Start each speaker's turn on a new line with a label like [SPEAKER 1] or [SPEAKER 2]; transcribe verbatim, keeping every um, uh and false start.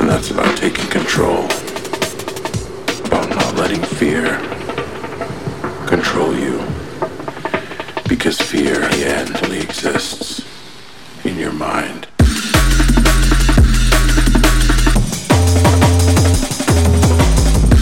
[SPEAKER 1] that's about taking control, about not letting fear control you, because fear in the end only exists in your mind.